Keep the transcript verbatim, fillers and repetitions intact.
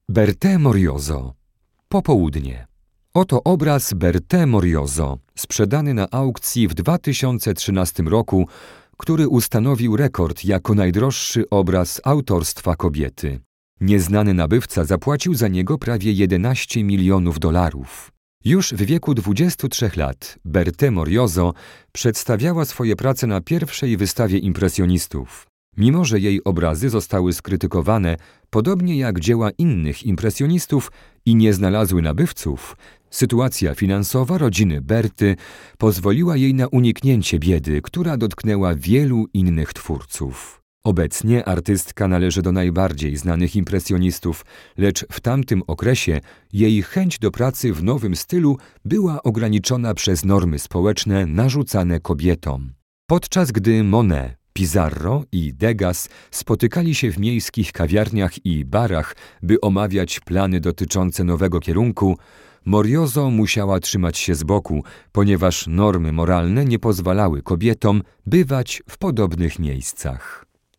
Bertè Morio. Popołudnie. Oto obraz Bertè Morio, sprzedany na aukcji w dwa tysiące trzynastym roku, który ustanowił rekord jako najdroższy obraz autorstwa kobiety. Nieznany nabywca zapłacił za niego prawie jedenaście milionów dolarów. Już w wieku dwudziestu trzech lat Bertè Morio przedstawiała swoje prace na pierwszej wystawie impresjonistów. Mimo że jej obrazy zostały skrytykowane, podobnie jak dzieła innych impresjonistów, i nie znalazły nabywców, sytuacja finansowa rodziny Berty pozwoliła jej na uniknięcie biedy, która dotknęła wielu innych twórców. Obecnie artystka należy do najbardziej znanych impresjonistów, lecz w tamtym okresie jej chęć do pracy w nowym stylu była ograniczona przez normy społeczne narzucane kobietom. Podczas gdy Monet, Pizarro i Degas spotykali się w miejskich kawiarniach i barach, by omawiać plany dotyczące nowego kierunku, Morio musiała trzymać się z boku, ponieważ normy moralne nie pozwalały kobietom bywać w podobnych miejscach.